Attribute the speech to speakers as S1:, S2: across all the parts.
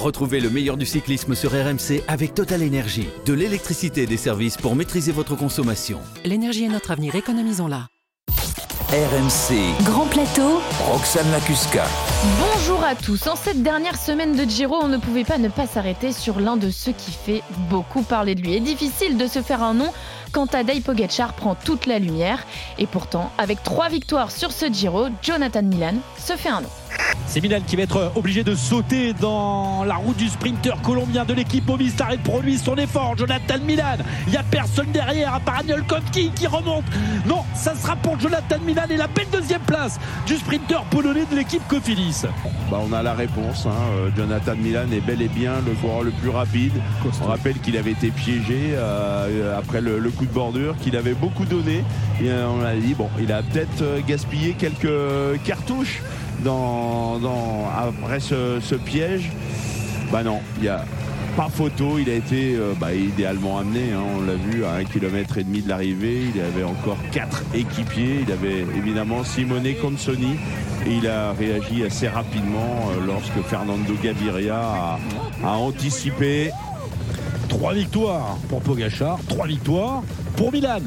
S1: Retrouvez le meilleur du cyclisme sur RMC avec Total Énergie. De l'électricité et des services pour maîtriser votre consommation.
S2: L'énergie est notre avenir, économisons-la.
S3: RMC
S4: Grand Plateau,
S3: Roxane Lacusca.
S5: Bonjour à tous. En cette dernière semaine de Giro, on ne pouvait pas ne pas s'arrêter sur l'un de ceux qui fait beaucoup parler de lui. Et difficile de se faire un nom quand Tadej Pogačar prend toute la lumière. Et pourtant, avec 3 victoires sur ce Giro, Jonathan Milan se fait un nom.
S6: C'est Milan qui va être obligé de sauter dans la route du sprinter colombien de l'équipe Movistar et de produire son effort. Jonathan Milan, il n'y a personne derrière à part Aniolkowski qui remonte. Non, ça sera pour Jonathan Milan et la belle deuxième place du sprinter polonais de l'équipe Cofidis.
S7: On a la réponse, Jonathan Milan est bel et bien le coureur le plus rapide. On rappelle qu'il avait été piégé après le coup de bordure, qu'il avait beaucoup donné et on a dit il a peut-être gaspillé quelques cartouches après ce piège. Non, il n'y a pas photo. Il a été idéalement amené, on l'a vu à 1,5 km de l'arrivée. Il avait encore 4 équipiers. Il avait évidemment Simone Consoni et il a réagi assez rapidement lorsque Fernando Gaviria a anticipé.
S6: 3 victoires pour Pogačar, 3 victoires pour Milan.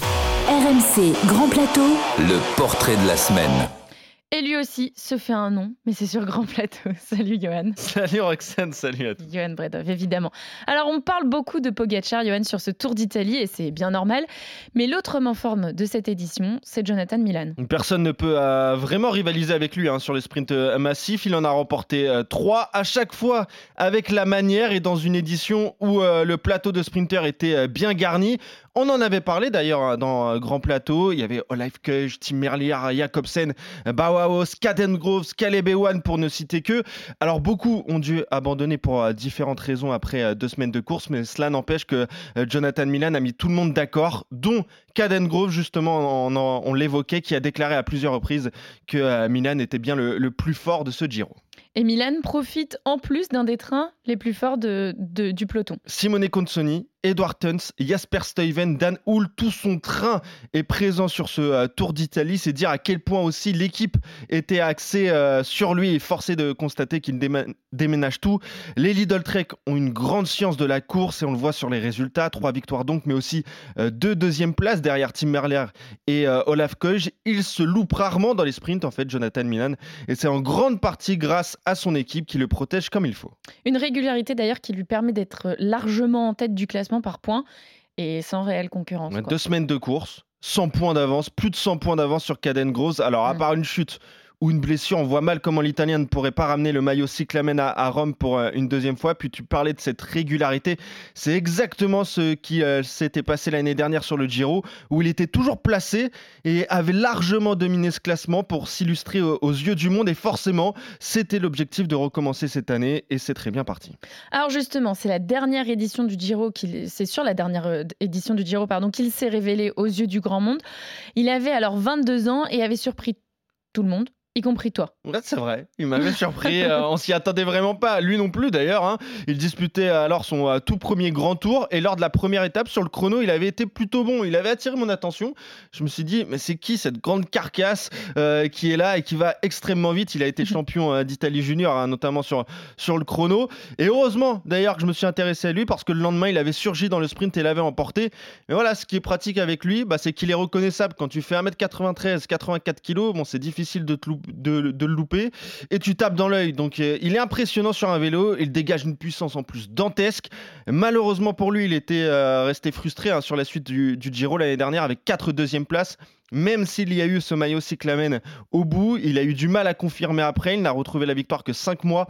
S4: RMC Grand Plateau,
S3: Le portrait de la semaine.
S5: Et lui aussi se fait un nom, mais c'est sur Grand Plateau. Salut Johan.
S8: Salut Roxane, salut à tous.
S5: Johan Bredov, évidemment. Alors on parle beaucoup de Pogačar, Johan, sur ce Tour d'Italie, et c'est bien normal. Mais l'autre homme en forme de cette édition, c'est Jonathan Milan.
S8: Personne ne peut vraiment rivaliser avec lui sur les sprints massifs. Il en a remporté 3 à chaque fois avec la manière et dans une édition où le plateau de sprinters était bien garni. On en avait parlé d'ailleurs dans Grand Plateau. Il y avait Olaf Koch, Tim Merlier, Jakobsen, Bauhaus, Caden Groves, Caleb Ewan pour ne citer que. Alors beaucoup ont dû abandonner pour différentes raisons après 2 semaines de course, mais cela n'empêche que Jonathan Milan a mis tout le monde d'accord, dont Caden Groves justement, on l'évoquait, qui a déclaré à plusieurs reprises que Milan était bien le plus fort de ce Giro.
S5: Et Milan profite en plus d'un des trains les plus forts du peloton.
S8: Simone Consoni, Edward Tuns, Jasper Stuyven, Dan Hull, tout son train est présent sur ce Tour d'Italie. C'est dire à quel point aussi l'équipe était axée sur lui et forcé de constater qu'il déménage tout. Les Lidl Trek ont une grande science de la course et on le voit sur les résultats. 3 victoires donc, mais aussi 2 deuxièmes places derrière Tim Merlier et Olaf Koch. Il se loupe rarement dans les sprints, en fait, Jonathan Milan. Et c'est en grande partie grâce à son équipe qui le protège comme il faut.
S5: Une régularité d'ailleurs qui lui permet d'être largement en tête du classement par points et sans réelle concurrence.
S8: 2 semaines de course, 100 points d'avance, plus de 100 points d'avance sur Caden Groves. Alors à part une chute ou une blessure, on voit mal comment l'Italien ne pourrait pas ramener le maillot cyclamen à Rome pour une deuxième fois. Puis tu parlais de cette régularité, c'est exactement ce qui s'était passé l'année dernière sur le Giro, où il était toujours placé et avait largement dominé ce classement pour s'illustrer aux yeux du monde. Et forcément, c'était l'objectif de recommencer cette année et c'est très bien parti.
S5: Alors justement, c'est la dernière édition du Giro, c'est sur la dernière édition du Giro qu'il s'est révélé aux yeux du grand monde. Il avait alors 22 ans et avait surpris tout le monde, y compris toi.
S8: Ouais, c'est vrai, il m'avait surpris, on s'y attendait vraiment pas, lui non plus d'ailleurs. Il disputait alors son tout premier grand tour et lors de la première étape sur le chrono, il avait été plutôt bon, il avait attiré mon attention. Je me suis dit, mais c'est qui cette grande carcasse qui est là et qui va extrêmement vite. Il a été champion d'Italie junior, notamment sur le chrono. Et heureusement d'ailleurs que je me suis intéressé à lui parce que le lendemain, il avait surgi dans le sprint et l'avait emporté. Mais voilà, ce qui est pratique avec lui, c'est qu'il est reconnaissable. Quand tu fais 1m93, 84 kg, c'est difficile de le louper et tu tapes dans l'œil. Donc il est impressionnant sur un vélo, il dégage une puissance en plus dantesque. Malheureusement pour lui, il était resté frustré sur la suite du Giro l'année dernière avec 4 deuxièmes places. Même s'il y a eu ce maillot cyclamen au bout, il a eu du mal à confirmer après. Il n'a retrouvé la victoire que 5 mois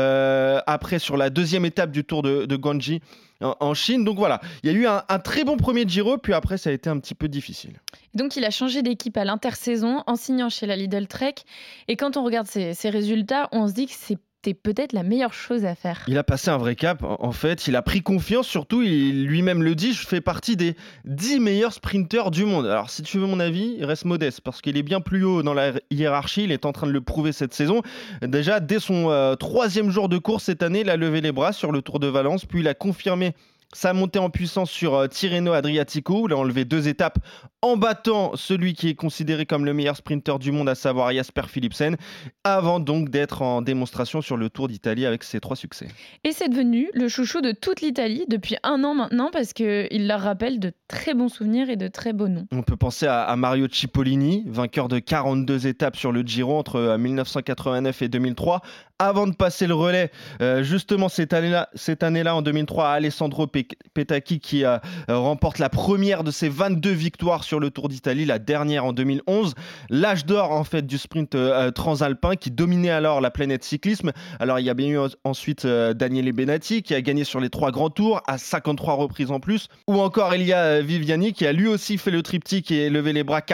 S8: après sur la deuxième étape du Tour de Guangxi en Chine. Donc voilà, il y a eu un très bon premier Giro, puis après ça a été un petit peu difficile.
S5: Donc il a changé d'équipe à l'intersaison en signant chez la Lidl Trek. Et quand on regarde ses résultats, on se dit que c'était peut-être la meilleure chose à faire.
S8: Il a passé un vrai cap, en fait. Il a pris confiance, surtout, il lui-même le dit, je fais partie des 10 meilleurs sprinteurs du monde. Alors, si tu veux mon avis, il reste modeste, parce qu'il est bien plus haut dans la hiérarchie. Il est en train de le prouver cette saison. Déjà, dès son 3e jour de course cette année, il a levé les bras sur le Tour de Valence, puis il a confirmé sa montée en puissance sur Tirreno Adriatico, où il a enlevé 2 étapes en battant celui qui est considéré comme le meilleur sprinter du monde, à savoir Jasper Philipsen, avant donc d'être en démonstration sur le Tour d'Italie avec ses 3 succès.
S5: Et c'est devenu le chouchou de toute l'Italie depuis 1 an maintenant, parce qu'il leur rappelle de très bons souvenirs et de très beaux noms.
S8: On peut penser à Mario Cipollini, vainqueur de 42 étapes sur le Giro entre 1989 et 2003, avant de passer le relais justement cette année-là en 2003 à Alessandro Petacchi, qui remporte la première de ses 22 victoires sur le Tour d'Italie, la dernière en 2011. L'âge d'or en fait du sprint transalpin qui dominait alors la planète cyclisme. Alors il y a bien eu ensuite Daniele Benatti qui a gagné sur les 3 grands tours à 53 reprises en plus, ou encore Elia Viviani qui a lui aussi fait le triptyque et levé les bras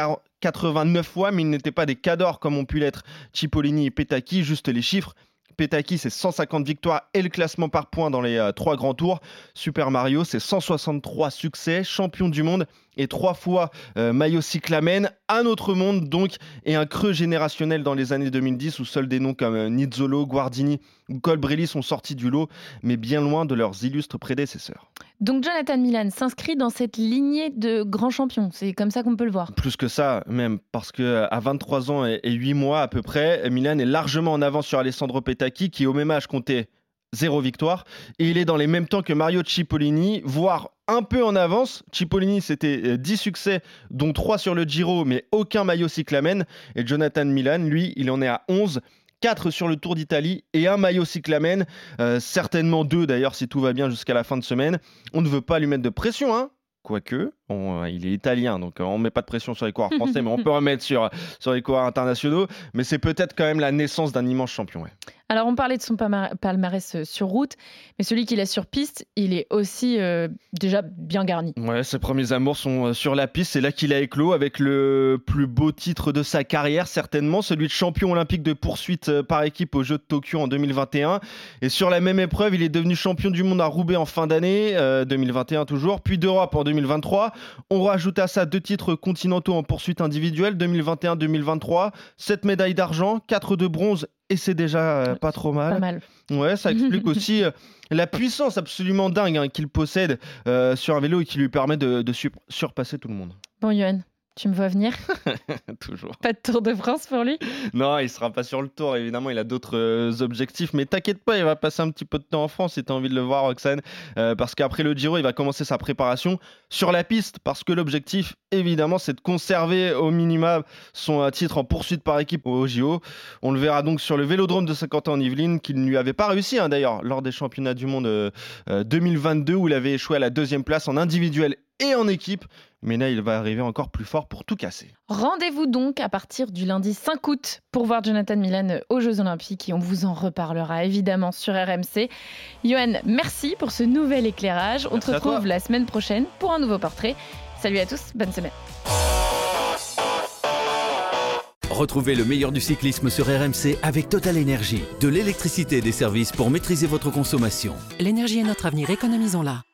S8: 89 fois, mais il n'était pas des cadors comme ont pu l'être Cipollini et Petacchi. Juste les chiffres: Petacchi, c'est 150 victoires et le classement par points dans les 3 grands tours. Super Mario, c'est 163 succès, champion du monde et 3 fois maillot cyclamen. Un autre monde donc, et un creux générationnel dans les années 2010 où seuls des noms comme Nizzolo, Guardini ou Colbrelli sont sortis du lot, mais bien loin de leurs illustres prédécesseurs.
S5: Donc Jonathan Milan s'inscrit dans cette lignée de grands champions, c'est comme ça qu'on peut le voir.
S8: Plus que ça même, parce qu'à 23 ans et 8 mois à peu près, Milan est largement en avance sur Alessandro Petacchi qui au même âge comptait 0 victoire, et il est dans les mêmes temps que Mario Cipollini, voire un peu en avance. Cipollini, c'était 10 succès, dont 3 sur le Giro, mais aucun maillot cyclamen. Et Jonathan Milan, lui, il en est à 11, 4 sur le Tour d'Italie et un maillot cyclamen, certainement 2 d'ailleurs si tout va bien jusqu'à la fin de semaine. On ne veut pas lui mettre de pression, hein. Quoique, il est italien, donc on ne met pas de pression sur les coureurs français, mais on peut remettre sur les coureurs internationaux. Mais c'est peut-être quand même la naissance d'un immense champion. Ouais.
S5: Alors, on parlait de son palmarès sur route, mais celui qu'il a sur piste, il est aussi déjà bien garni.
S8: Ouais, ses premiers amours sont sur la piste. C'est là qu'il a éclos avec le plus beau titre de sa carrière, certainement, celui de champion olympique de poursuite par équipe aux Jeux de Tokyo en 2021. Et sur la même épreuve, il est devenu champion du monde à Roubaix en fin d'année, 2021 toujours, puis d'Europe en 2023. On rajoute à ça 2 titres continentaux en poursuite individuelle, 2021-2023, 7 médailles d'argent, 4 de bronze, et c'est déjà pas trop mal.
S5: Pas mal.
S8: Ouais, ça explique aussi la puissance absolument dingue qu'il possède sur un vélo et qui lui permet de surpasser tout le monde.
S5: Bon, Yoann, tu me vois venir?
S8: Toujours.
S5: Pas de Tour de France pour lui?
S8: Non, il sera pas sur le Tour, évidemment, il a d'autres objectifs, mais t'inquiète pas, il va passer un petit peu de temps en France si t'as envie de le voir, Roxane, parce qu'après le Giro, il va commencer sa préparation sur la piste, parce que l'objectif, évidemment, c'est de conserver au minimum son titre en poursuite par équipe au JO. On le verra donc sur le vélodrome de Saint-Quentin-en-Yvelines, qu'il ne lui avait pas réussi, d'ailleurs, lors des championnats du monde 2022, où il avait échoué à la 2e place en individuel et en équipe. Mais là, il va arriver encore plus fort pour tout casser.
S5: Rendez-vous donc à partir du lundi 5 août pour voir Jonathan Milan aux Jeux Olympiques et on vous en reparlera évidemment sur RMC. Yoann, merci pour ce nouvel éclairage. On te retrouve la semaine prochaine pour un nouveau portrait. Salut à tous, bonne semaine.
S1: Retrouvez le meilleur du cyclisme sur RMC avec Total Énergie. De l'électricité et des services pour maîtriser votre consommation.
S2: L'énergie est notre avenir, économisons-la.